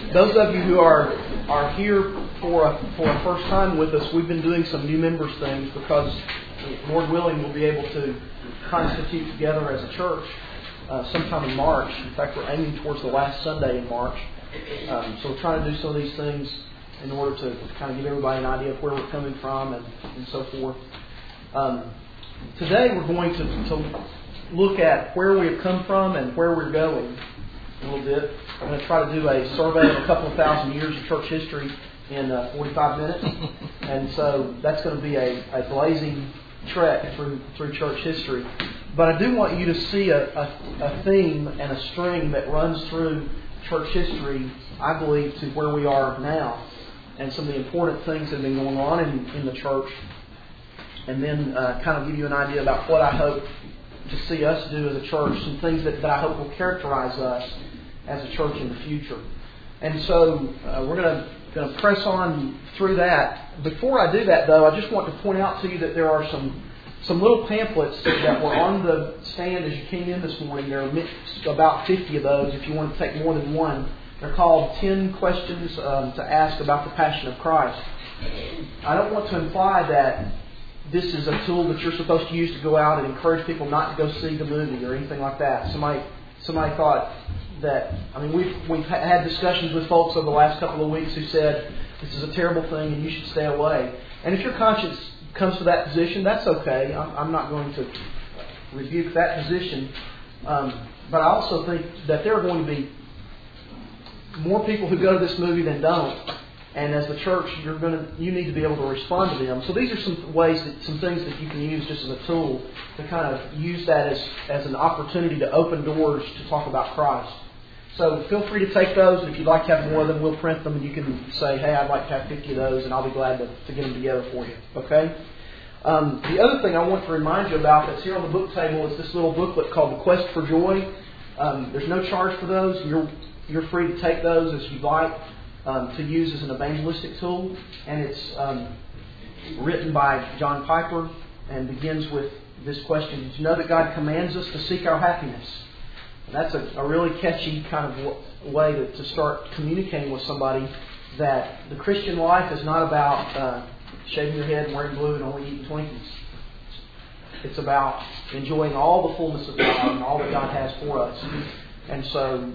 Those of you who are here for a first time with us, we've been doing some new members things because, Lord willing, we'll be able to constitute together as a church sometime in March. In fact, we're aiming towards the last Sunday in March. So we're trying to do some of these things in order to kind of give everybody an idea of where we're coming from and so forth. Today we're going to look at where we have come from and where we're going a little bit. I'm going to try to do a survey of a couple of thousand years of church history in 45 minutes. And so that's going to be a blazing trek through church history. But I do want you to see a theme and a string that runs through church history, I believe, to where we are now. And some of the important things that have been going on in the church. And then kind of give you an idea about what I hope to see us do as a church. Some things that I hope will characterize us as a church in the future. And so we're going to press on through that. Before I do that, though, I just want to point out to you that there are some little pamphlets that were on the stand as you came in this morning. There are about 50 of those if you want to take more than one. They're called 10 Questions to Ask About the Passion of Christ. I don't want to imply that this is a tool that you're supposed to use to go out and encourage people not to go see the movie or anything like that. Somebody thought that, we've had discussions with folks over the last couple of weeks who said, this is a terrible thing and you should stay away. And if your conscience comes to that position, that's okay. I'm not going to rebuke that position. But I also think that there are going to be more people who go to this movie than don't. And as the church, you need to be able to respond to them. So these are some things that you can use just as a tool to kind of use that as an opportunity to open doors to talk about Christ. So feel free to take those. And if you'd like to have more of them, we'll print them. And you can say, hey, I'd like to have 50 of those. And I'll be glad to get them together for you. Okay? The other thing I want to remind you about that's here on the book table is this little booklet called The Quest for Joy. There's no charge for those. You're free to take those as you'd like. To use as an evangelistic tool, and it's written by John Piper and begins with this question: did you know that God commands us to seek our happiness? And that's a really catchy kind of way to start communicating with somebody that the Christian life is not about shaving your head and wearing blue and only eating Twinkies. It's about enjoying all the fullness of God and all that God has for us. And so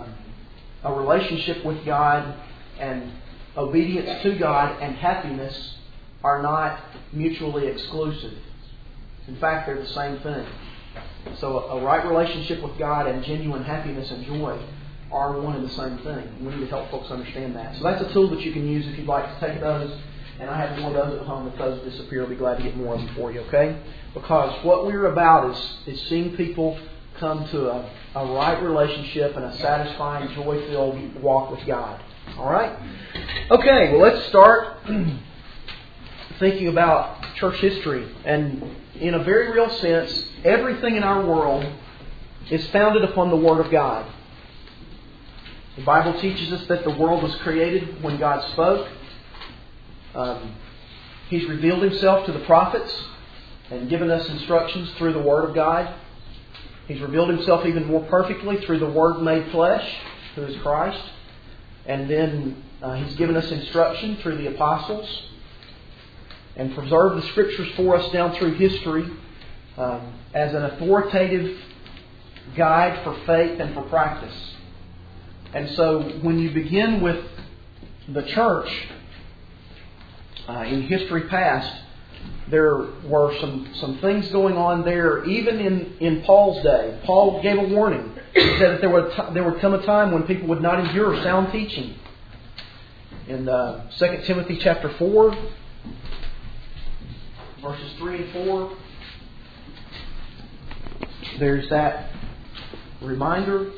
a relationship with God and obedience to God and happiness are not mutually exclusive. In fact, they're the same thing. So a right relationship with God and genuine happiness and joy are one and the same thing. We need to help folks understand that. So that's a tool that you can use if you'd like to take those. And I have more of those at home. If those disappear, I'll be glad to get more of them for you, okay? Because what we're about is seeing people come to a right relationship and a satisfying, joy-filled walk with God. All right? Okay, well, let's start thinking about church history. And in a very real sense, everything in our world is founded upon the Word of God. The Bible teaches us that the world was created when God spoke. He's revealed Himself to the prophets and given us instructions through the Word of God. He's revealed Himself even more perfectly through the Word made flesh, who is Christ. And then He's given us instruction through the apostles and preserved the Scriptures for us down through history as an authoritative guide for faith and for practice. And so when you begin with the church in history past, there were some things going on there, even in Paul's day. Paul gave a warning. He said that there would come a time when people would not endure sound teaching. In 2 Timothy chapter 4, verses 3 and 4, there's that reminder.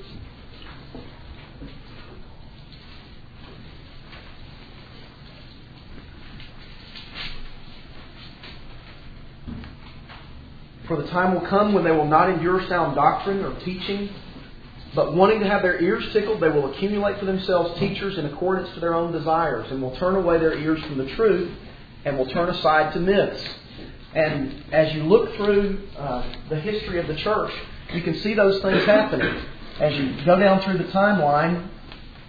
For the time will come when they will not endure sound doctrine or teaching, but wanting to have their ears tickled, they will accumulate for themselves teachers in accordance to their own desires, and will turn away their ears from the truth, and will turn aside to myths. And as you look through the history of the church, you can see those things happening. As you go down through the timeline,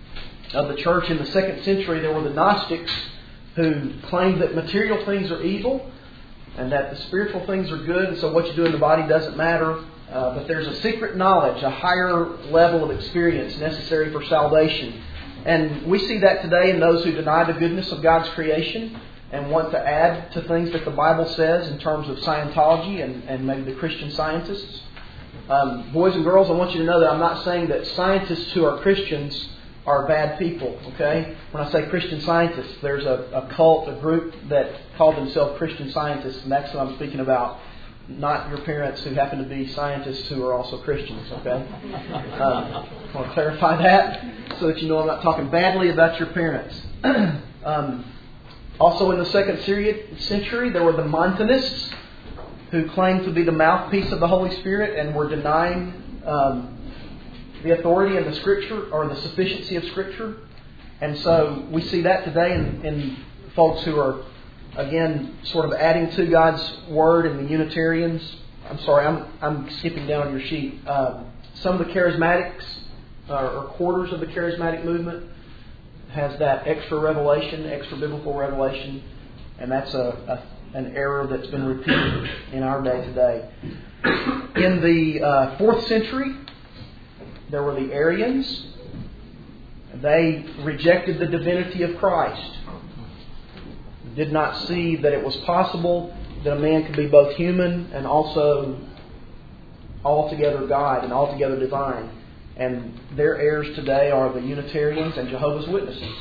of the church in the 2nd century, there were the Gnostics who claimed that material things are evil and that the spiritual things are good, and so what you do in the body doesn't matter. But there's a secret knowledge, a higher level of experience necessary for salvation. And we see that today in those who deny the goodness of God's creation and want to add to things that the Bible says in terms of Scientology and maybe the Christian Scientists. Boys and girls, I want you to know that I'm not saying that scientists who are Christians are bad people, okay? When I say Christian Scientists, there's a cult, a group that call themselves Christian Scientists, and that's what I'm speaking about. Not your parents who happen to be scientists who are also Christians, okay? I want to clarify that so that you know I'm not talking badly about your parents. Also in the 2nd century, there were the Montanists who claimed to be the mouthpiece of the Holy Spirit and were denying the authority of the Scripture or the sufficiency of Scripture. And so we see that today in folks who are, again, sort of adding to God's Word in the Unitarians. I'm sorry, I'm skipping down on your sheet. Some of the charismatics, or quarters of the charismatic movement, has that extra revelation, extra biblical revelation, and that's an error that's been repeated in our day today. In the 4th century, there were the Arians. They rejected the divinity of Christ. Did not see that it was possible that a man could be both human and also altogether God and altogether divine. And their heirs today are the Unitarians and Jehovah's Witnesses.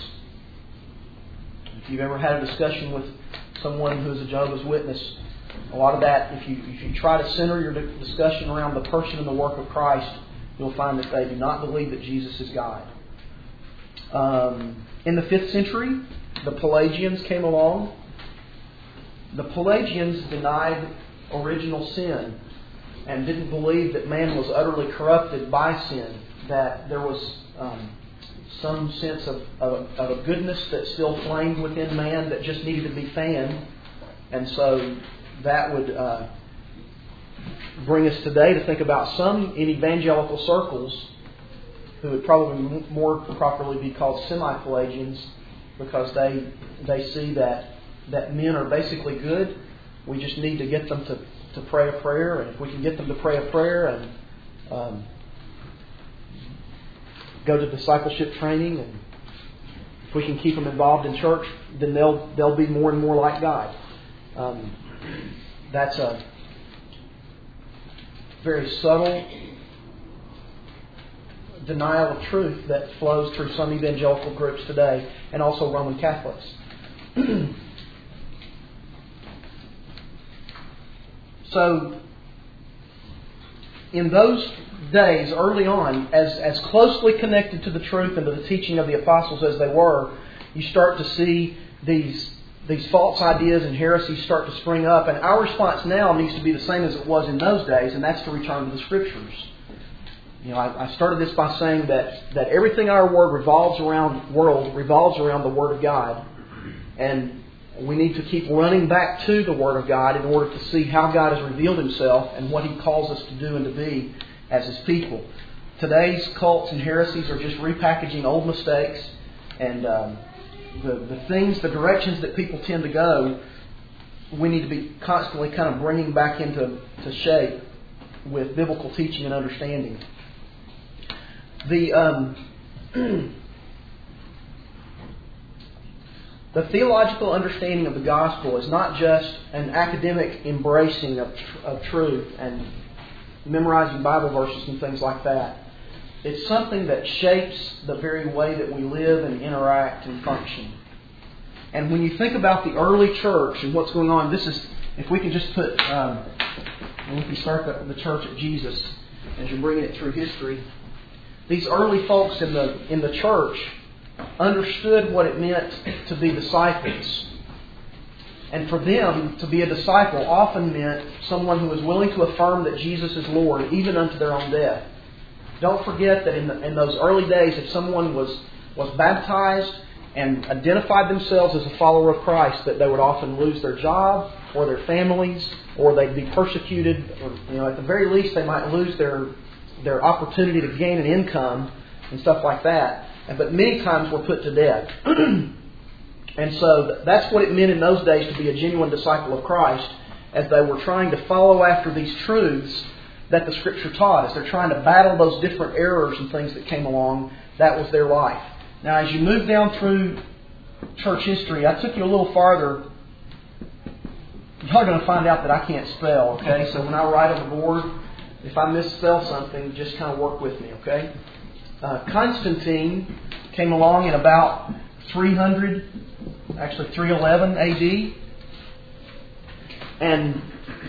If you've ever had a discussion with someone who's a Jehovah's Witness, a lot of that, if you try to center your discussion around the person and the work of Christ, you'll find that they do not believe that Jesus is God. In the 5th century, the Pelagians came along. The Pelagians denied original sin and didn't believe that man was utterly corrupted by sin, that there was some sense of a goodness that still flamed within man that just needed to be fanned. And so that would bring us today to think about some in evangelical circles who would probably more properly be called semi-Pelagians, because they see that men are basically good. We just need to get them to pray a prayer, and if we can get them to pray a prayer and go to discipleship training, and if we can keep them involved in church, then they'll be more and more like God. That's a very subtle denial of truth that flows through some evangelical groups today, and also Roman Catholics. So, in those days, early on, as closely connected to the truth and to the teaching of the apostles as they were, you start to see these false ideas and heresies start to spring up. And our response now needs to be the same as it was in those days, and that's to return to the Scriptures. You know, I started this by saying that everything our world revolves around the Word of God. And we need to keep running back to the Word of God in order to see how God has revealed Himself and what He calls us to do and to be as His people. Today's cults and heresies are just repackaging old mistakes, and the directions that people tend to go, we need to be constantly kind of bringing back into shape with biblical teaching and understanding. The theological understanding of the gospel is not just an academic embracing of truth and memorizing Bible verses and things like that. It's something that shapes the very way that we live and interact and function. And when you think about the early church and what's going on, this is, if we can just put, if we start the church at Jesus, as you're bringing it through history, these early folks in the church understood what it meant to be disciples. And for them, to be a disciple often meant someone who was willing to affirm that Jesus is Lord, even unto their own death. Don't forget that in those early days, if someone was baptized and identified themselves as a follower of Christ, that they would often lose their job or their families, or they'd be persecuted, or at the very least they might lose their opportunity to gain an income and stuff like that. but many times were put to death. And so that's what it meant in those days to be a genuine disciple of Christ, as they were trying to follow after these truths that the Scripture taught. As they're trying to battle those different errors and things that came along, that was their life. Now, as you move down through church history, I took you a little farther. You're going to find out that I can't spell, okay? So when I write on the board, if I misspell something, just kind of work with me, okay? Constantine came along in about 311 AD. And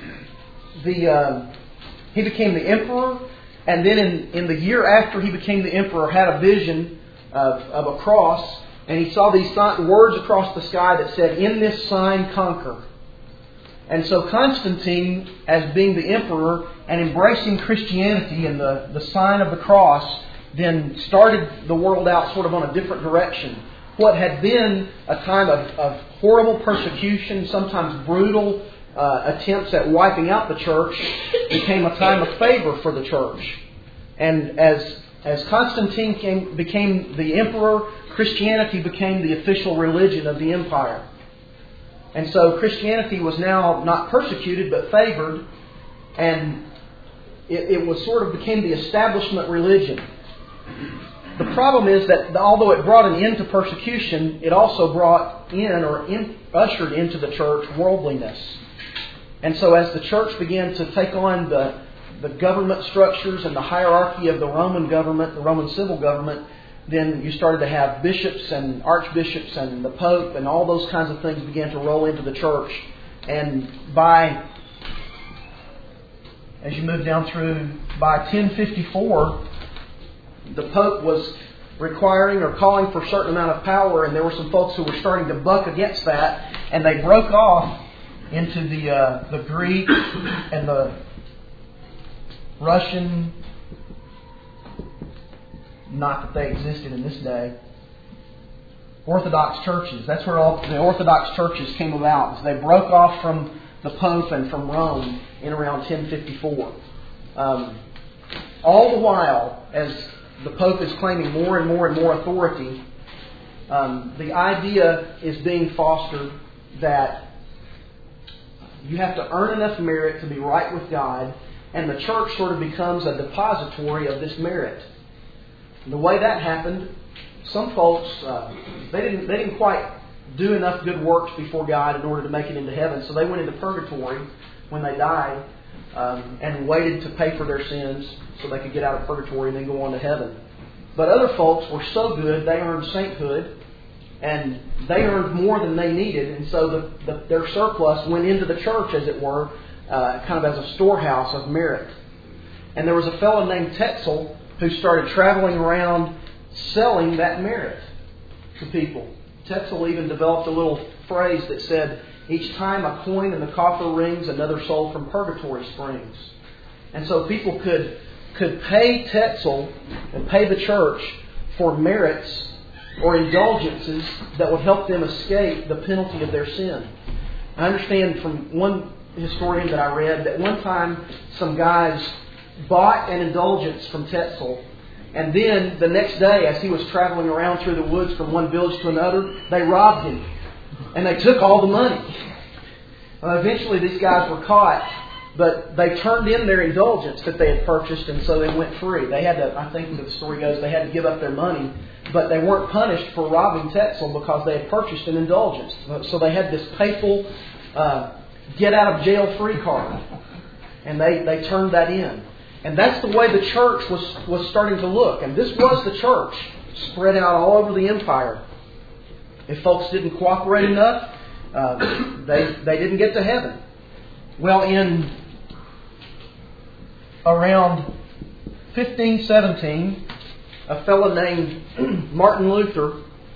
he became the emperor. And then in the year after he became the emperor, had a vision of a cross. And he saw these words across the sky that said, "In this sign conquer." And so Constantine, as being the emperor and embracing Christianity and the sign of the cross, then started the world out sort of on a different direction. What had been a time of horrible persecution, sometimes brutal attempts at wiping out the church, became a time of favor for the church. And as Constantine became the emperor, Christianity became the official religion of the empire. And so Christianity was now not persecuted but favored, and it was sort of became the establishment religion. The problem is that although it brought an end to persecution, it also brought ushered into the church worldliness. And so as the church began to take on the government structures and the hierarchy of the Roman government, the Roman civil government, then you started to have bishops and archbishops and the Pope and all those kinds of things began to roll into the church. And as you move down through, by 1054, the Pope was requiring or calling for a certain amount of power, and there were some folks who were starting to buck against that, and they broke off into the Greek and the Russian. Not that they existed in this day. Orthodox churches. That's where all the Orthodox churches came about. So they broke off from the Pope and from Rome in around 1054. All the while, as the Pope is claiming more and more and more authority, the idea is being fostered that you have to earn enough merit to be right with God, and the church sort of becomes a depository of this merit. The way that happened, some folks, they didn't quite do enough good works before God in order to make it into heaven. So they went into purgatory when they died and waited to pay for their sins so they could get out of purgatory and then go on to heaven. But other folks were so good, they earned sainthood, and they earned more than they needed. And so their surplus went into the church, as it were, kind of as a storehouse of merit. And there was a fellow named Tetzel who started traveling around selling that merit to people. Tetzel even developed a little phrase that said, "Each time a coin in the coffer rings, another soul from purgatory springs." And so people could pay Tetzel and pay the church for merits or indulgences that would help them escape the penalty of their sin. I understand from one historian that I read that one time some guys bought an indulgence from Tetzel, and then the next day, as he was traveling around through the woods from one village to another, they robbed him and they took all the money. Eventually these guys were caught, but they turned in their indulgence that they had purchased, and so they went free. They had to, I think the story goes, they had to give up their money, but they weren't punished for robbing Tetzel because they had purchased an indulgence. So they had this papal get out of jail free card, and they turned that in. And that's the way the church was starting to look. And this was the church spread out all over the empire. If folks didn't cooperate enough, they didn't get to heaven. Well, in around 1517, a fellow named Martin Luther,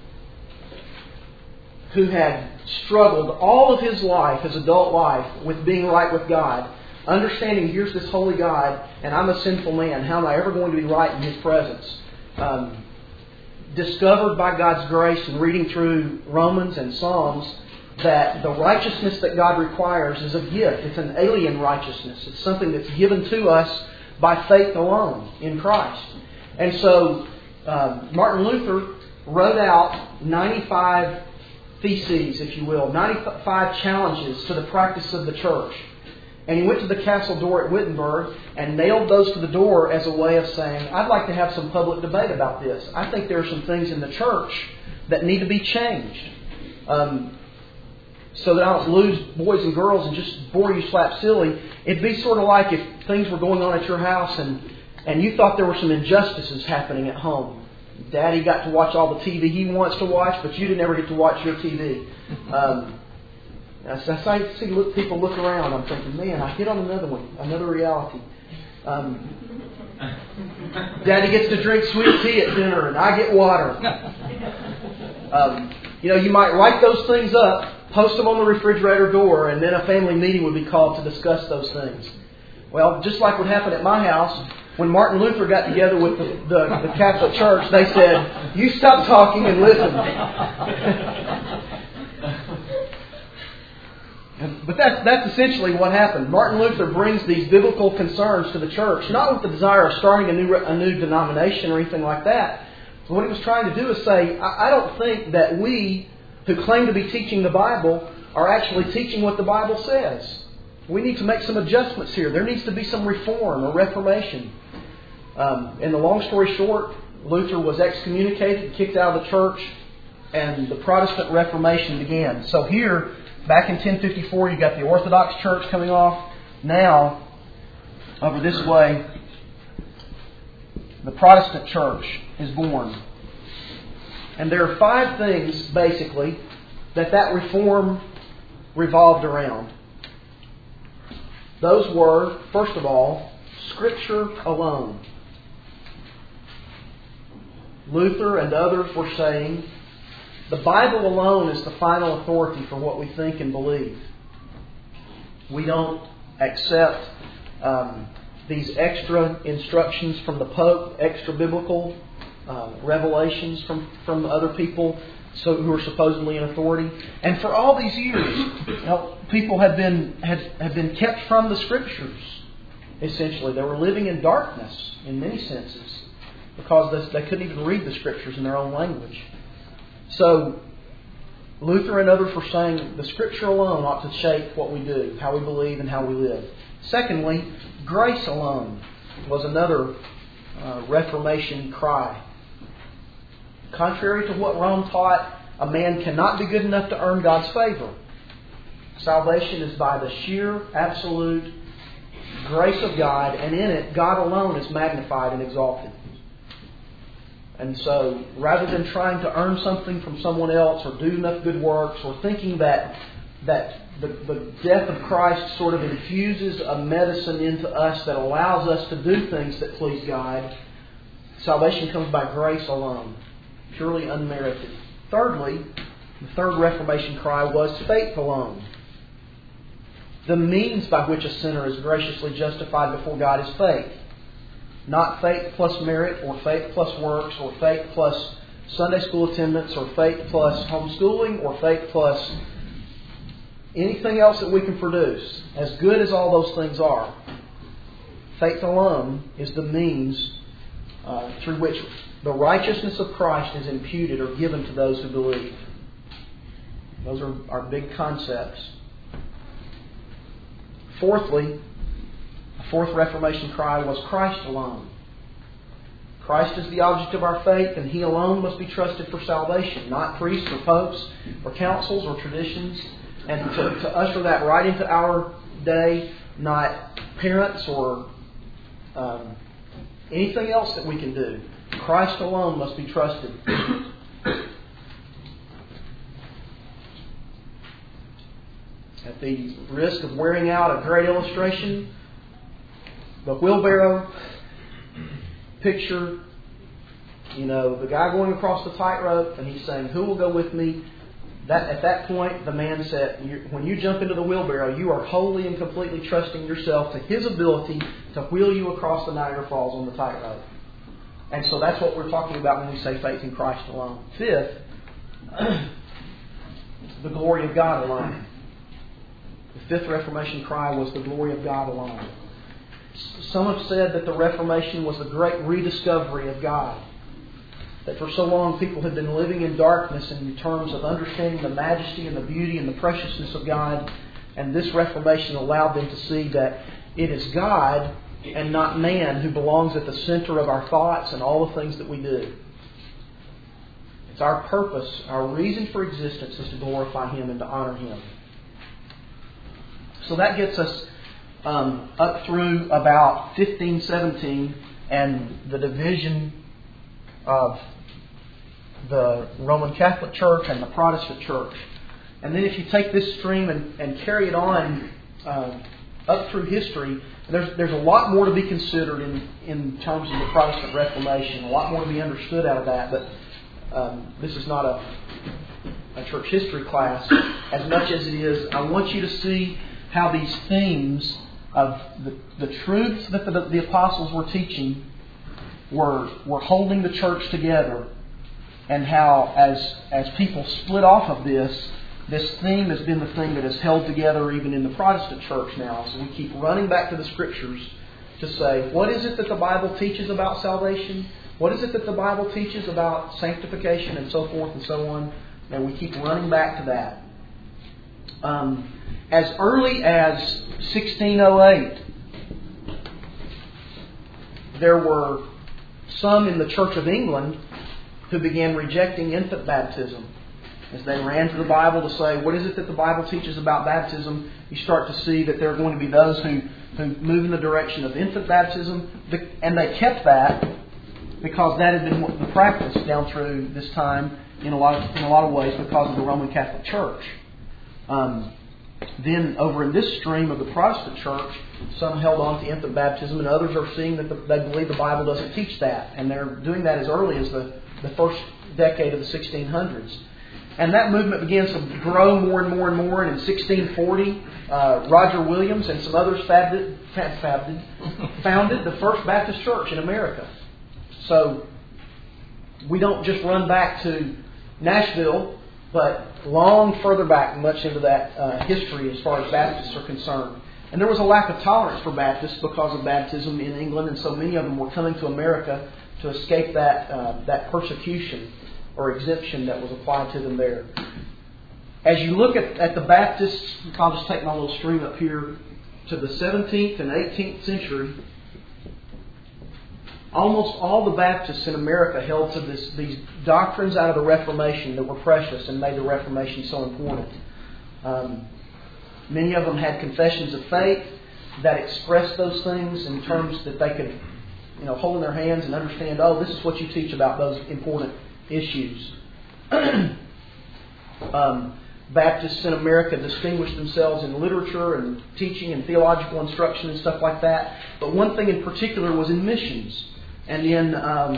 who had struggled all of his life, his adult life, with being right with God, understanding here's this holy God and I'm a sinful man, how am I ever going to be right in His presence? Discovered by God's grace and reading through Romans and Psalms that the righteousness that God requires is a gift. It's an alien righteousness. It's something that's given to us by faith alone in Christ. And so Martin Luther wrote out 95 theses, if you will, 95 challenges to the practice of the church. And he went to the castle door at Wittenberg and nailed those to the door as a way of saying, I'd like to have some public debate about this. I think there are some things in the church that need to be changed. So that I don't lose boys and girls and just bore you slap silly. It'd be sort of like if things were going on at your house and you thought there were some injustices happening at home. Daddy got to watch all the TV he wants to watch, but you didn't ever get to watch your TV. As I see people look around, I'm thinking, man, I hit on another one, another reality. Daddy gets to drink sweet tea at dinner, and I get water. You might write those things up, post them on the refrigerator door, and then a family meeting would be called to discuss those things. Well, just like what happened at my house, when Martin Luther got together with the Catholic Church, they said, you stop talking and listen. But that's essentially what happened. Martin Luther brings these biblical concerns to the church, not with the desire of starting a new denomination or anything like that. But what he was trying to do is say, I don't think that we who claim to be teaching the Bible are actually teaching what the Bible says. We need to make some adjustments here. There needs to be some reform or reformation. And the long story short, Luther was excommunicated, kicked out of the church, and the Protestant Reformation began. So here, back in 1054, you got the Orthodox Church coming off. Now, over this way, the Protestant Church is born. And there are 5 things, basically, that reform revolved around. Those were, first of all, Scripture alone. Luther and others were saying, the Bible alone is the final authority for what we think and believe. We don't accept these extra instructions from the Pope, extra biblical revelations from other people who are supposedly in authority. And for all these years, people have been kept from the Scriptures. Essentially, they were living in darkness in many senses because they couldn't even read the Scriptures in their own language. So, Luther and others were saying the Scripture alone ought to shape what we do, how we believe, and how we live. Secondly, grace alone was another Reformation cry. Contrary to what Rome taught, a man cannot be good enough to earn God's favor. Salvation is by the sheer, absolute grace of God, and in it, God alone is magnified and exalted. And so, rather than trying to earn something from someone else or do enough good works or thinking that the death of Christ sort of infuses a medicine into us that allows us to do things that please God, salvation comes by grace alone, purely unmerited. Thirdly, the third Reformation cry was faith alone. The means by which a sinner is graciously justified before God is faith. Not faith plus merit, or faith plus works, or faith plus Sunday school attendance, or faith plus homeschooling, or faith plus anything else that we can produce. As good as all those things are, faith alone is the means through which the righteousness of Christ is imputed or given to those who believe. Those are our big concepts. Fourthly, the fourth Reformation cry was Christ alone. Christ is the object of our faith, and He alone must be trusted for salvation, not priests or popes or councils or traditions. And to usher that right into our day, not parents or anything else that we can do. Christ alone must be trusted. At the risk of wearing out a great illustration, the wheelbarrow picture, the guy going across the tightrope, and he's saying, "Who will go with me?" At that point, the man said, when you jump into the wheelbarrow, you are wholly and completely trusting yourself to His ability to wheel you across the Niagara Falls on the tightrope. And so that's what we're talking about when we say faith in Christ alone. Fifth, the glory of God alone. The fifth Reformation cry was the glory of God alone. Some have said that the Reformation was the great rediscovery of God. that for so long people had been living in darkness in terms of understanding the majesty and the beauty and the preciousness of God. And this Reformation allowed them to see that it is God and not man who belongs at the center of our thoughts and all the things that we do. It's our purpose, our reason for existence is to glorify Him and to honor Him. So that gets us up through about 1517 and the division of the Roman Catholic Church and the Protestant Church. And then if you take this stream and carry it on up through history, there's a lot more to be considered in terms of the Protestant Reformation, a lot more to be understood out of that. But this is not a church history class as much as it is. I want you to see how these themes of the truths that the apostles were teaching were holding the church together, and how as people split off of this theme has been the thing that has held together even in the Protestant church now. So we keep running back to the Scriptures to say, what is it that the Bible teaches about salvation? What is it that the Bible teaches about sanctification and so forth and so on? And we keep running back to that. As early as 1608, there were some in the Church of England who began rejecting infant baptism. As they ran to the Bible to say, what is it that the Bible teaches about baptism? You start to see that there are going to be those who move in the direction of infant baptism. And they kept that because that had been the practice down through this time in a lot of ways because of the Roman Catholic Church. Then over in this stream of the Protestant Church, some held on to infant baptism, and others are seeing that they believe the Bible doesn't teach that. And they're doing that as early as the first decade of the 1600s. And that movement begins to grow more and more and more. And in 1640, Roger Williams and some others founded the First Baptist Church in America. So we don't just run back to Nashville, but long further back, much into that history as far as Baptists are concerned. And there was a lack of tolerance for Baptists because of baptism in England, and so many of them were coming to America to escape that persecution or exemption that was applied to them there. As you look at the Baptists, I'll just take my little stream up here to the 17th and 18th century. Almost all the Baptists in America held to these doctrines out of the Reformation that were precious and made the Reformation so important. Many of them had confessions of faith that expressed those things in terms that they could, hold in their hands and understand, this is what you teach about those important issues. Baptists in America distinguished themselves in literature and teaching and theological instruction and stuff like that. But one thing in particular was in missions. And in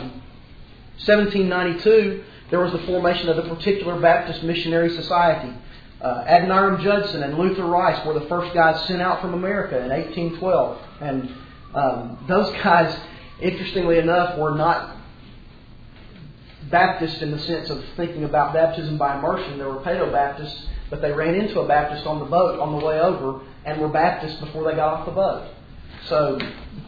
1792, there was the formation of the Particular Baptist Missionary Society. Adoniram Judson and Luther Rice were the first guys sent out from America in 1812. And those guys, interestingly enough, were not Baptist in the sense of thinking about baptism by immersion. They were Paedo-Baptists, but they ran into a Baptist on the boat on the way over and were Baptists before they got off the boat. So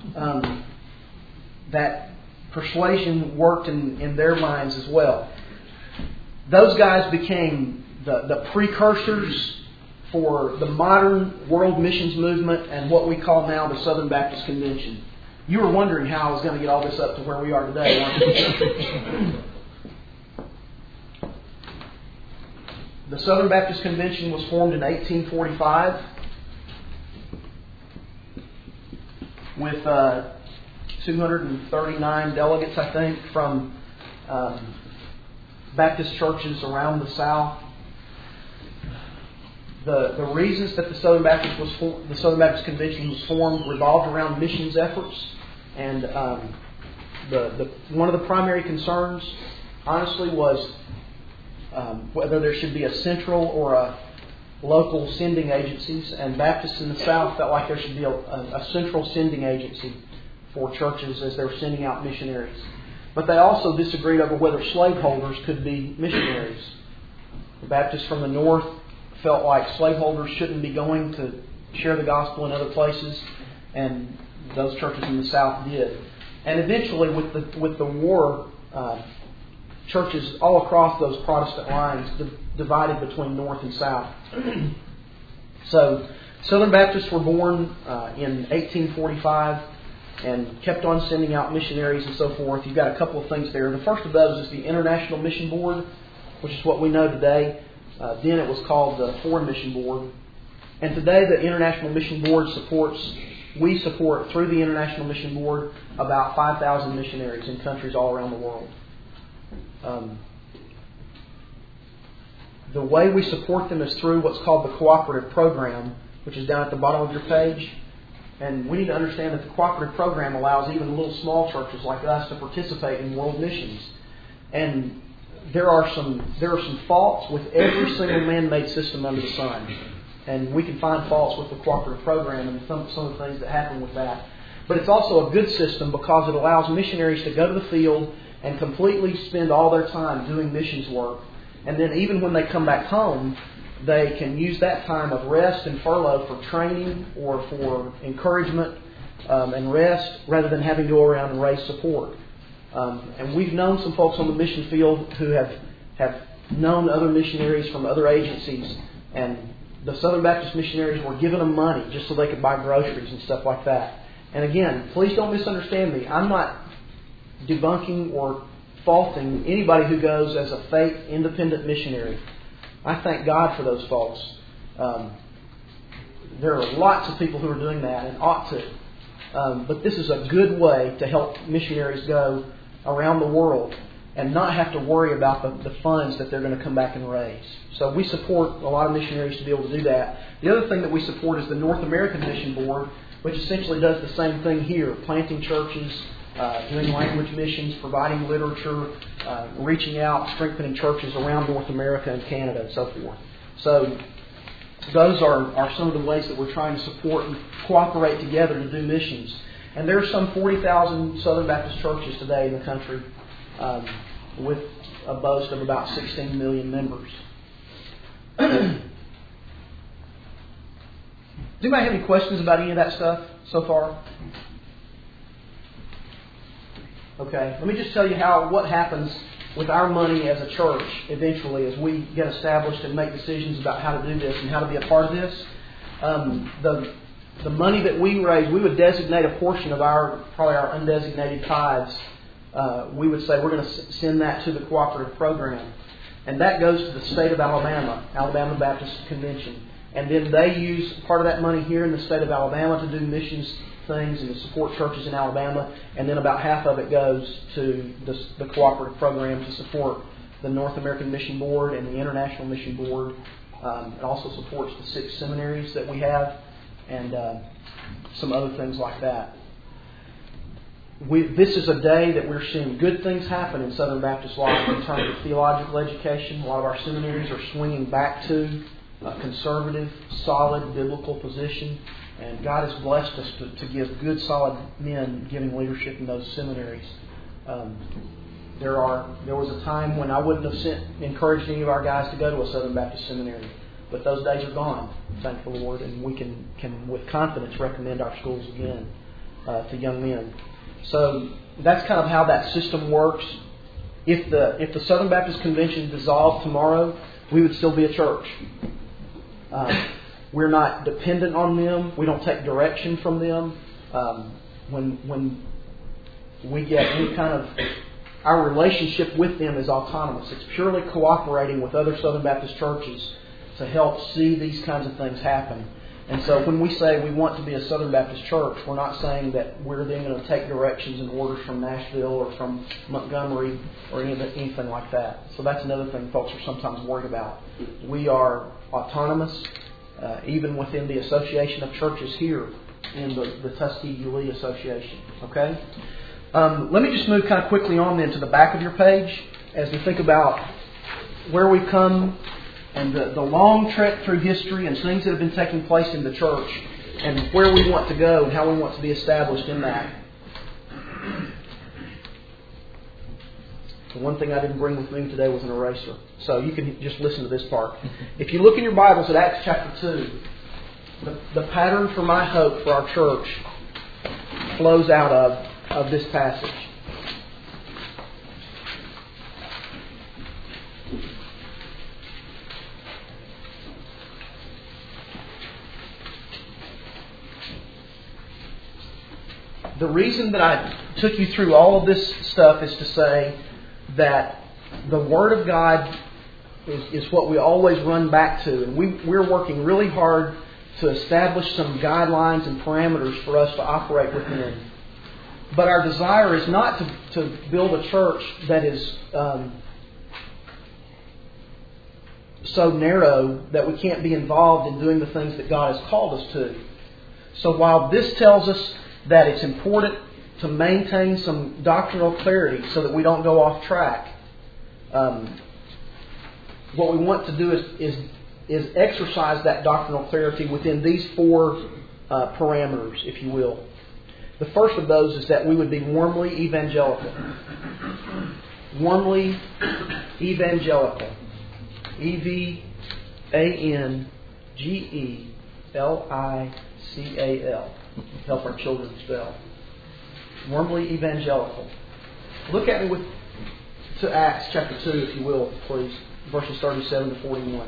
that persuasion worked in their minds as well. Those guys became the precursors for the modern world missions movement and what we call now the Southern Baptist Convention. You were wondering how I was going to get all this up to where we are today, weren't you? The Southern Baptist Convention was formed in 1845 with 239 delegates, I think, from Baptist churches around the South. The reasons that the Southern Baptist Convention was formed revolved around missions efforts, and one of the primary concerns, honestly, was whether there should be a central or a local sending agencies. And Baptists in the South felt like there should be a central sending agency for churches as they were sending out missionaries. But they also disagreed over whether slaveholders could be missionaries. The Baptists from the North felt like slaveholders shouldn't be going to share the gospel in other places, and those churches in the South did. And eventually, with the war churches all across those Protestant lines divided between North and South. So Southern Baptists were born in 1845 and kept on sending out missionaries and so forth. You've got a couple of things there. The first of those is the International Mission Board, which is what we know today. Then it was called the Foreign Mission Board. And today the International Mission Board we support through the International Mission Board about 5,000 missionaries in countries all around the world. The way we support them is through what's called the Cooperative Program, which is down at the bottom of your page. And we need to understand that the Cooperative Program allows even little small churches like us to participate in world missions. And there are some faults with every single man-made system under the sun. And we can find faults with the Cooperative Program and some of the things that happen with that. But it's also a good system because it allows missionaries to go to the field and completely spend all their time doing missions work. And then even when they come back home, they can use that time of rest and furlough for training or for encouragement and rest rather than having to go around and raise support. And we've known some folks on the mission field who have known other missionaries from other agencies, and the Southern Baptist missionaries were giving them money just so they could buy groceries and stuff like that. And again, please don't misunderstand me. I'm not debunking or faulting anybody who goes as a fake independent missionary. I thank God for those folks. There are lots of people who are doing that and ought to. But this is a good way to help missionaries go around the world and not have to worry about the funds that they're going to come back and raise. So we support a lot of missionaries to be able to do that. The other thing that we support is the North American Mission Board, which essentially does the same thing here, planting churches, doing language missions, providing literature, reaching out, strengthening churches around North America and Canada and so forth. So those are some of the ways that we're trying to support and cooperate together to do missions. And there are some 40,000 Southern Baptist churches today in the country with a boast of about 16 million members. Does anybody have any questions about any of that stuff so far? Okay, let me just tell you what happens with our money as a church eventually as we get established and make decisions about how to do this and how to be a part of this. The money that we raise, we would designate a portion of probably our undesignated tithes. We would say we're going to send that to the Cooperative Program. And that goes to the state of Alabama Baptist Convention. And then they use part of that money here in the state of Alabama to do missions things and to support churches in Alabama. And then about half of it goes to the Cooperative Program to support the North American Mission Board and the International Mission Board. It also supports the 6 seminaries that we have and some other things like that. This is a day that we're seeing good things happen in Southern Baptist life in terms of theological education. A lot of our seminaries are swinging back to a conservative, solid, biblical position. And God has blessed us to give good, solid men giving leadership in those seminaries. There was a time when I wouldn't have encouraged any of our guys to go to a Southern Baptist seminary. But those days are gone, thank the Lord. And we can with confidence recommend our schools again to young men. So that's kind of how that system works. If the Southern Baptist Convention dissolved tomorrow, we would still be a church. We're not dependent on them. We don't take direction from them. When we get any kind of... Our relationship with them is autonomous. It's purely cooperating with other Southern Baptist churches to help see these kinds of things happen. And so when we say we want to be a Southern Baptist church, we're not saying that we're then going to take directions and orders from Nashville or from Montgomery or anything like that. So that's another thing folks are sometimes worried about. We are autonomous, even within the Association of Churches here in the Tuskegee-Lee Association. Okay? Let me just move kind of quickly on then to the back of your page as we think about where we've come and the long trek through history and things that have been taking place in the church and where we want to go and how we want to be established in that. The one thing I didn't bring with me today was an eraser. So you can just listen to this part. If you look in your Bibles at Acts chapter 2, the pattern for my hope for our church flows out of this passage. the reason that I took you through all of this stuff is to say that the Word of God is what we always run back to. And we're working really hard to establish some guidelines and parameters for us to operate within. But our desire is not to build a church that is so narrow that we can't be involved in doing the things that God has called us to. So while this tells us that it's important to maintain some doctrinal clarity so that we don't go off track, what we want to do is exercise that doctrinal clarity within these four parameters, if you will. The first of those is that we would be warmly evangelical. Warmly evangelical. EVANGELICAL. Help our children spell. Warmly evangelical. Look at me to Acts chapter 2, if you will, please. Verses 37 to 41.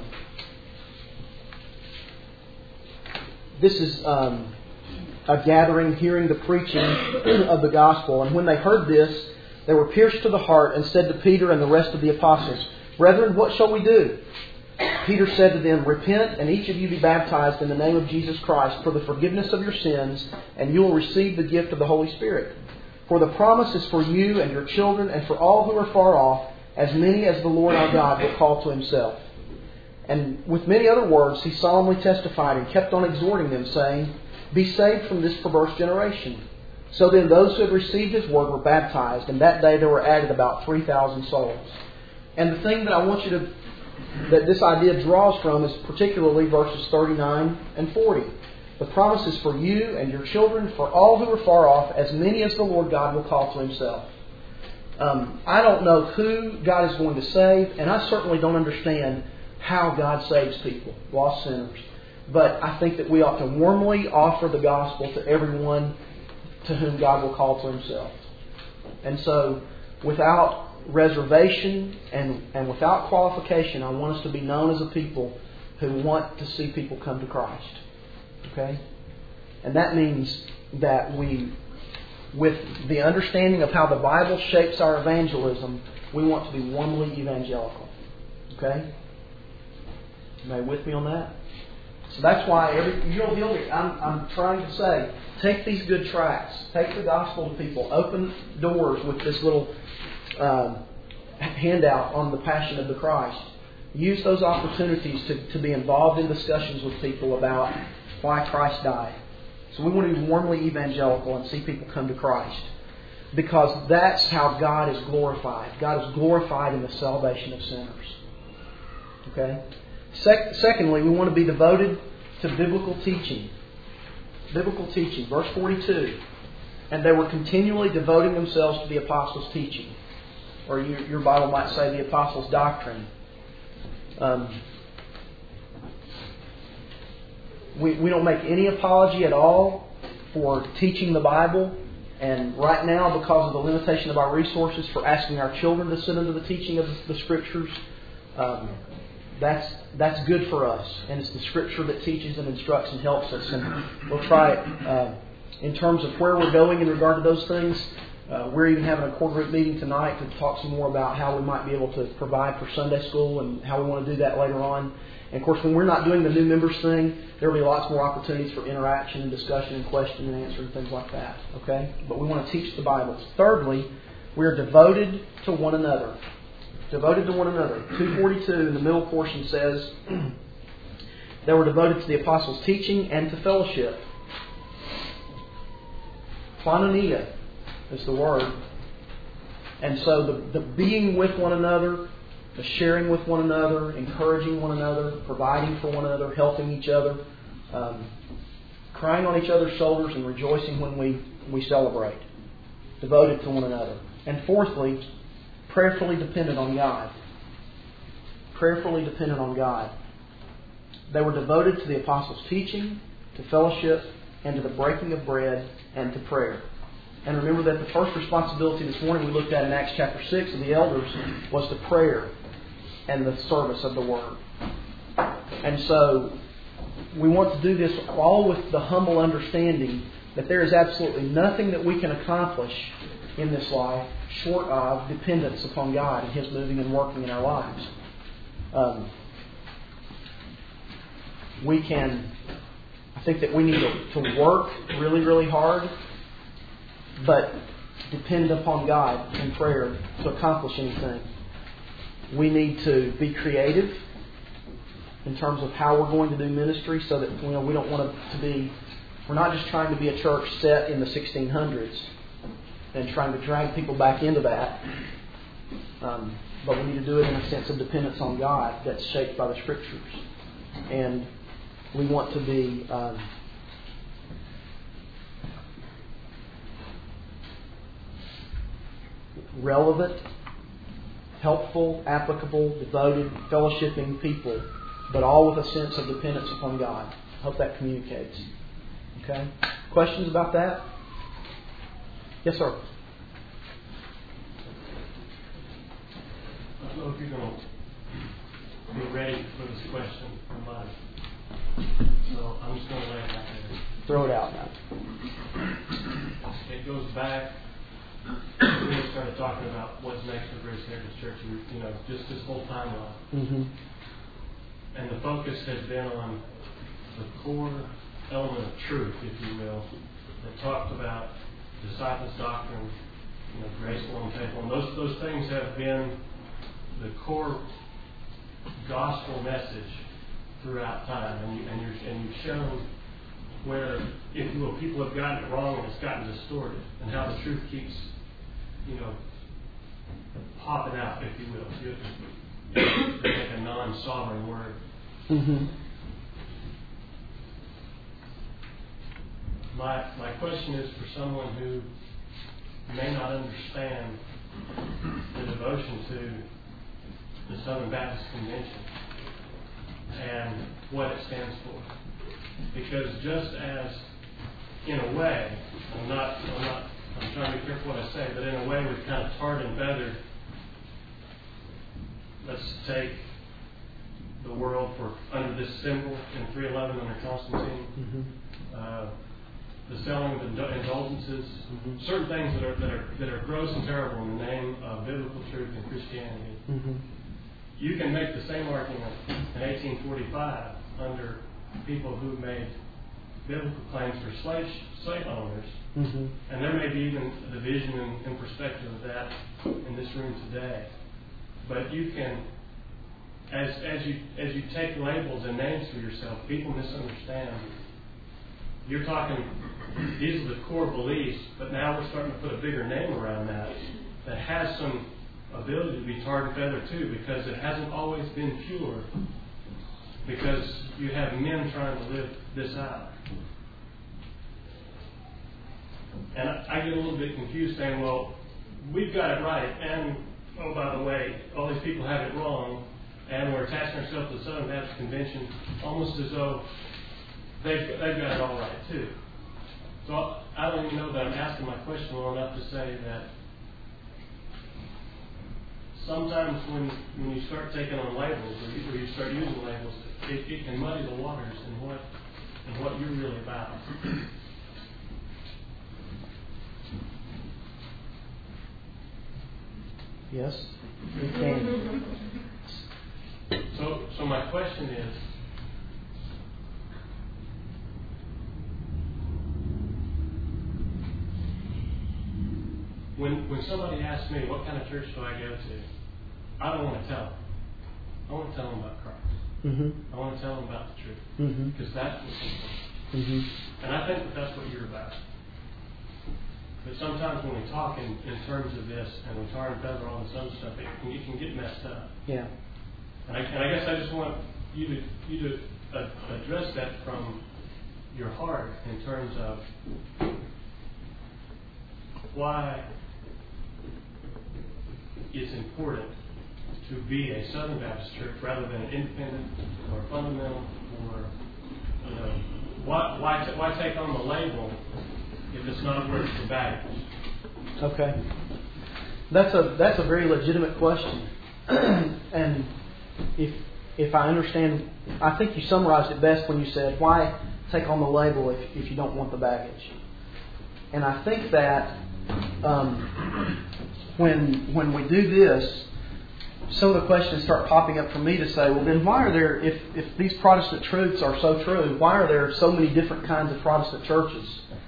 This is a gathering hearing the preaching of the gospel. And when they heard this, they were pierced to the heart and said to Peter and the rest of the apostles, "Brethren, what shall we do?" Peter said to them, "Repent, and each of you be baptized in the name of Jesus Christ for the forgiveness of your sins, and you will receive the gift of the Holy Spirit. For the promise is for you and your children and for all who are far off, as many as the Lord our God will call to Himself." And with many other words, he solemnly testified and kept on exhorting them, saying, "Be saved from this perverse generation." So then those who had received His word were baptized, and that day there were added about 3,000 souls. And the thing that I want you that this idea draws from is particularly verses 39 and 40. The promise is for you and your children, for all who are far off, as many as the Lord God will call to Himself. I don't know who God is going to save, and I certainly don't understand how God saves people, lost sinners. But I think that we ought to warmly offer the gospel to everyone to whom God will call to Himself. And so, without reservation and without qualification, I want us to be known as a people who want to see people come to Christ. Okay? And that means that we, with the understanding of how the Bible shapes our evangelism, we want to be warmly evangelical. Okay? Are you with me on that? So that's why I'm trying to say, take these good tracts, take the gospel to people, open doors with this little handout on the Passion of the Christ. Use those opportunities to be involved in discussions with people about why Christ died. So we want to be warmly evangelical and see people come to Christ. Because that's how God is glorified. God is glorified in the salvation of sinners. Okay? Secondly, we want to be devoted to biblical teaching. Biblical teaching. Verse 42. And they were continually devoting themselves to the apostles' teaching. Or your Bible might say the apostles' doctrine. We don't make any apology at all for teaching the Bible. And right now, because of the limitation of our resources, for asking our children to sit under the teaching of the Scriptures. That's good for us. And it's the Scripture that teaches and instructs and helps us. And we'll try it in terms of where we're going in regard to those things. We're even having a core group meeting tonight to talk some more about how we might be able to provide for Sunday school and how we want to do that later on. And of course, when we're not doing the new members thing, there will be lots more opportunities for interaction and discussion and question and answer and things like that. Okay? But we want to teach the Bible. Thirdly, we are devoted to one another. Devoted to one another. 242 in the middle portion says, they were devoted to the apostles' teaching and to fellowship. Koinonia is the word. And so the being with one another, the sharing with one another, encouraging one another, providing for one another, helping each other, crying on each other's shoulders and rejoicing when we celebrate. Devoted to one another. And fourthly, prayerfully dependent on God. Prayerfully dependent on God. They were devoted to the apostles' teaching, to fellowship, and to the breaking of bread, and to prayer. And remember that the first responsibility this morning we looked at in Acts chapter 6 of the elders was the prayer and the service of the Word. And so we want to do this all with the humble understanding that there is absolutely nothing that we can accomplish in this life short of dependence upon God and His moving and working in our lives. I think that we need to work really, really hard, but depend upon God in prayer to accomplish anything. We need to be creative in terms of how we're going to do ministry, so that we don't want to be. We're not just trying to be a church set in the 1600s and trying to drag people back into that, but we need to do it in a sense of dependence on God that's shaped by the Scriptures, and we want to be relevant, helpful, applicable, devoted, fellowshipping people, but all with a sense of dependence upon God. I hope that communicates. Okay? Questions about that? Yes, sir. I don't know if you're going to be ready for this question or not. So I'm just going to lay it out there. Throw it out now. It goes back. We started talking about what's next for Grace Heritage Church, just this whole timeline. Mm-hmm. And the focus has been on the core element of truth, if you will, that talked about disciples' doctrine, grace alone, faith alone. Those things have been the core gospel message throughout time, and you've shown where, if you will, people have gotten it wrong and it's gotten distorted, and how the truth keeps, popping out, if you will. It's like a non-sovereign word. Mm-hmm. My question is for someone who may not understand the devotion to the Southern Baptist Convention and what it stands for. Because just as, in a way, I'm trying to be careful what I say, but in a way we've kind of tarred and feathered. Let's take the world for under this symbol in 311 under Constantine. Mm-hmm. The selling of indulgences, mm-hmm. certain things that are gross and terrible in the name of biblical truth and Christianity. Mm-hmm. You can make the same argument in 1845 under people who made biblical claims for slave owners, mm-hmm. and there may be even a division in perspective of that in this room today. But you can, as you take labels and names for yourself, people misunderstand. You're talking, these are the core beliefs, but now we're starting to put a bigger name around that has some ability to be tarred and feathered too, because it hasn't always been pure, because you have men trying to live this out. And I get a little bit confused saying, well, we've got it right, and oh, by the way, all these people have it wrong, and we're attaching ourselves to the Southern Baptist Convention almost as though they've got it all right too. So I don't even know that I'm asking my question well enough to say that sometimes when you start taking on labels or you start using labels, it can muddy the waters in what you're really about. Yes, we can. So my question is, when somebody asks me what kind of church do I go to, I don't want to tell them. I want to tell them about Christ. Mm-hmm. I want to tell them about the truth, because that's what's important. Mm-hmm. And I think that's what you're about. But sometimes when we talk in terms of this, and we tar and feather all this other stuff, it can get messed up. Yeah. And I guess I just want you to address that from your heart in terms of why it's important to be a Southern Baptist church rather than an independent or fundamental, or why take on the label if it's not worth the baggage? Okay, that's a very legitimate question, and if I understand, I think you summarized it best when you said, why take on the label if you don't want the baggage? And I think that when we do this, some of the questions start popping up for me to say, well, then why are there, if these Protestant truths are so true, why are there so many different kinds of Protestant churches?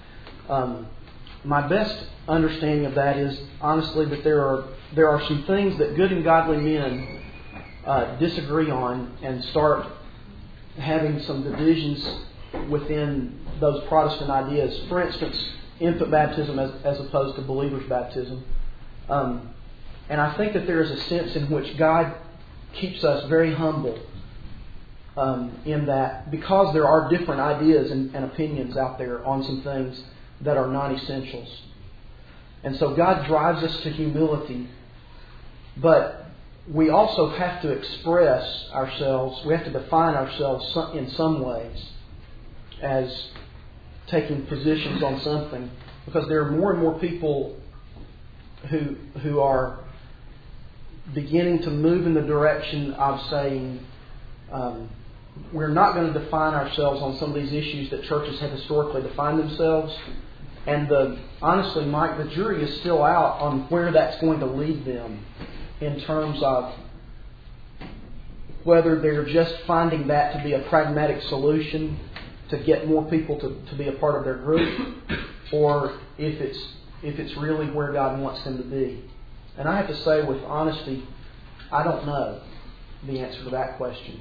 My best understanding of that is, honestly, that there are some things that good and godly men disagree on and start having some divisions within those Protestant ideas. For instance, infant baptism as opposed to believer's baptism. And I think that there is a sense in which God keeps us very humble in that, because there are different ideas and opinions out there on some things that are non-essentials. And so God drives us to humility, but we also have to express ourselves, we have to define ourselves in some ways as taking positions on something, because there are more and more people who are beginning to move in the direction of saying we're not going to define ourselves on some of these issues that churches have historically defined themselves. And honestly, Mike, the jury is still out on where that's going to lead them in terms of whether they're just finding that to be a pragmatic solution to get more people to be a part of their group, or if it's really where God wants them to be. And I have to say, with honesty, I don't know the answer to that question.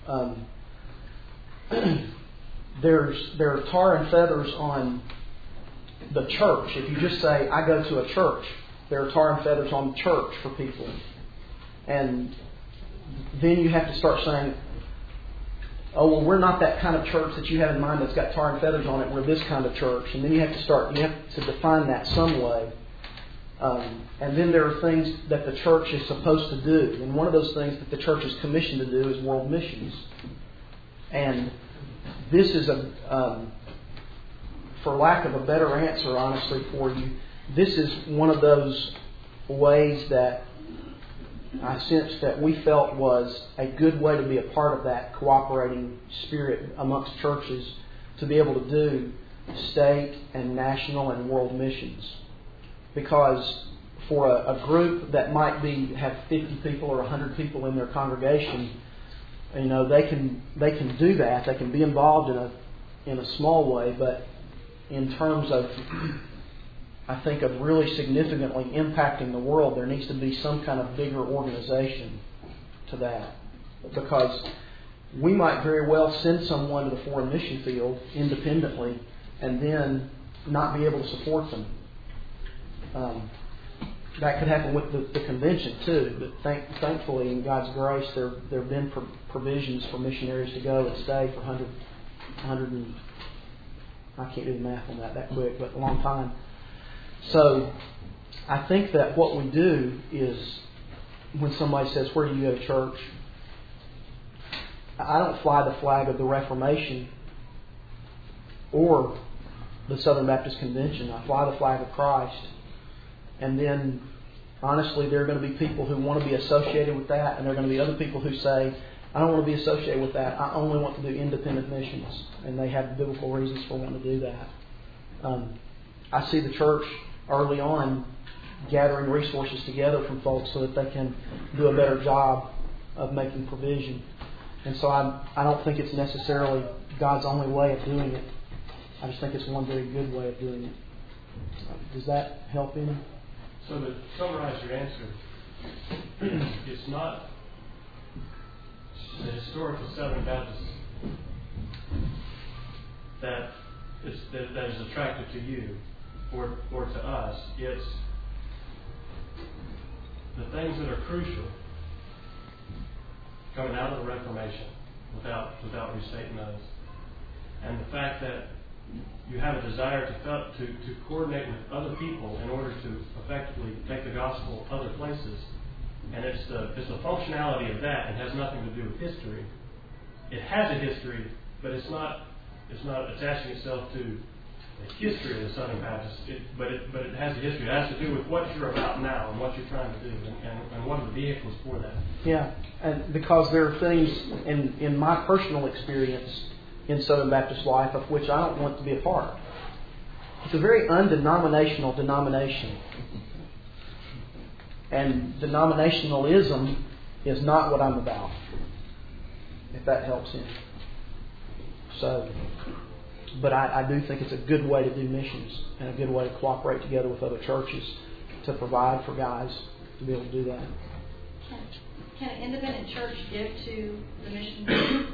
There are tar and feathers on the church. If you just say, I go to a church, there are tar and feathers on church for people. And then you have to start saying, oh, well, we're not that kind of church that you have in mind that's got tar and feathers on it. We're this kind of church. And then you have to define that some way. And then there are things that the church is supposed to do. And one of those things that the church is commissioned to do is world missions. And this is for lack of a better answer, honestly, for you, this is one of those ways that I sensed that we felt was a good way to be a part of that cooperating spirit amongst churches, to be able to do state and national and world missions. Because for a group that might have 50 people or 100 people in their congregation, they can do that. They can be involved in a small way, but in terms of, I think, of really significantly impacting the world, there needs to be some kind of bigger organization to that. Because we might very well send someone to the foreign mission field independently and then not be able to support them. That could happen with the convention too, but thankfully, in God's grace, there have been provisions for missionaries to go and stay for 100 and I can't do the math on that quick, but a long time. So I think that what we do is, when somebody says, where do you go to church? I don't fly the flag of the Reformation or the Southern Baptist Convention. I fly the flag of Christ. And then, honestly, there are going to be people who want to be associated with that, and there are going to be other people who say, I don't want to be associated with that. I only want to do independent missions. And they have biblical reasons for wanting to do that. I see the church early on gathering resources together from folks so that they can do a better job of making provision. And so I don't think it's necessarily God's only way of doing it. I just think it's one very good way of doing it. Does that help any? So to summarize your answer, it's not the historical Southern Baptist that is attractive to you or to us. It's the things that are crucial coming out of the Reformation, without restating those, and the fact that you have a desire to coordinate with other people in order to effectively take the gospel other places. And it's the functionality of that. It has nothing to do with history. It has a history, but it's not attaching itself to the history of the Southern Baptists. But it has a history. It has to do with what you're about now and what you're trying to do, and what are the vehicles for that. Yeah, and because there are things in my personal experience in Southern Baptist life of which I don't want to be a part. It's a very undenominational denomination. And denominationalism is not what I'm about, if that helps him. So, but I do think it's a good way to do missions and a good way to cooperate together with other churches to provide for guys to be able to do that. Can an independent church give to the mission board?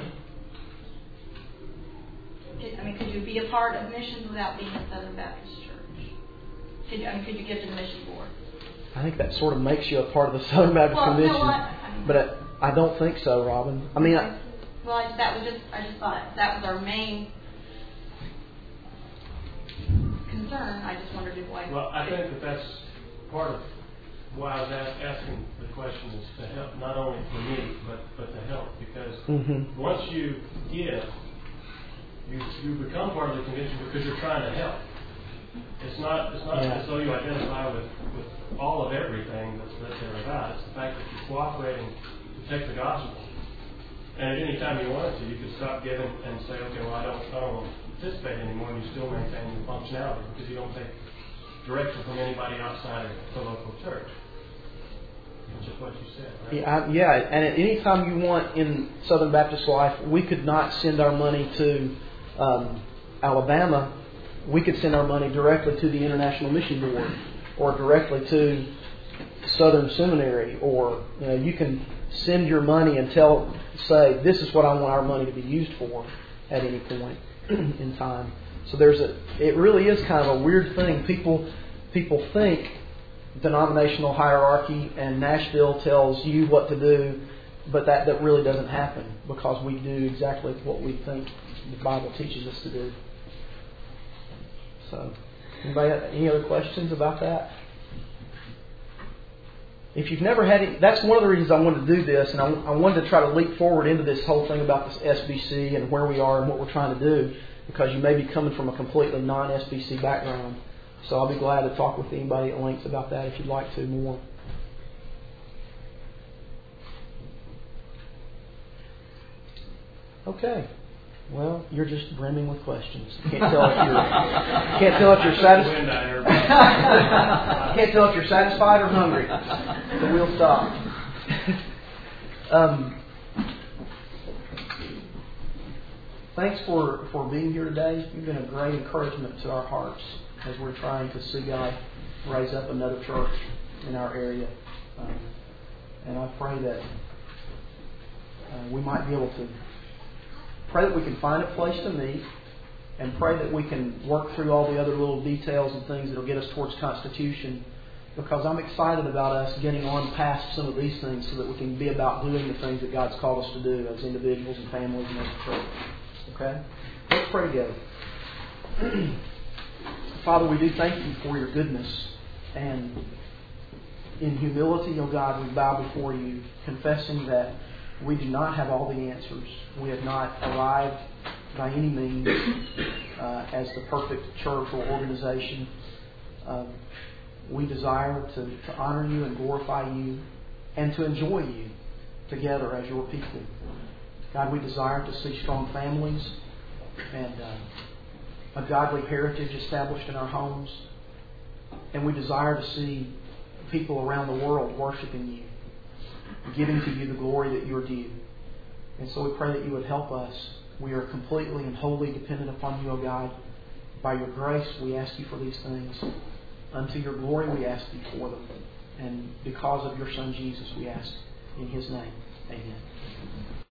Could you be a part of missions without being a Southern Baptist church? Could you give to the mission board? I think that sort of makes you a part of the Southern Baptist Convention. But I don't think so, Robin. I just thought that was our main concern. I just wondered if Well, I think that's part of why I was asking the question, is to help, not only for me, but to help. Because once you give, you become part of the convention because you're trying to help. It's not as though you identify with all of everything that they're about. It's the fact that you're cooperating to take the gospel. And at any time you wanted to, you could stop giving and say, okay, well, I don't want to participate anymore, and you still maintain your functionality because you don't take direction from anybody outside of the local church. Which is what you said, right? Yeah, and at any time you want in Southern Baptist life, we could not send our money to Alabama. We could send our money directly to the International Mission Board or directly to Southern Seminary, or you can send your money and say this is what I want our money to be used for at any point in time. So it really is kind of a weird thing. People think denominational hierarchy and Nashville tells you what to do, but that really doesn't happen because we do exactly what we think the Bible teaches us to do. So, anybody have any other questions about that? If you've never had any, that's one of the reasons I wanted to do this, and I wanted to try to leap forward into this whole thing about this SBC and where we are and what we're trying to do, because you may be coming from a completely non-SBC background. So I'll be glad to talk with anybody at length about that if you'd like to more. Okay. Well, you're just brimming with questions. Can't tell if you're satisfied. Can't tell if you're satisfied or hungry. So we'll stop. Thanks for being here today. You've been a great encouragement to our hearts as we're trying to see God raise up another church in our area. And I pray that we might be able to pray that we can find a place to meet, and pray that we can work through all the other little details and things that will get us towards Constitution, because I'm excited about us getting on past some of these things so that we can be about doing the things that God's called us to do as individuals and families and as a church. Okay? Let's pray together. Father, we do thank you for your goodness, and in humility, O God, we bow before you, confessing that we do not have all the answers. We have not arrived by any means as the perfect church or organization. We desire to honor you and glorify you and to enjoy you together as your people. God, we desire to see strong families and a godly heritage established in our homes. And we desire to see people around the world worshiping you, giving to you the glory that you are due. And so we pray that you would help us. We are completely and wholly dependent upon you, O God. By your grace, we ask you for these things. Unto your glory, we ask you for them. And because of your Son, Jesus, we ask in his name. Amen.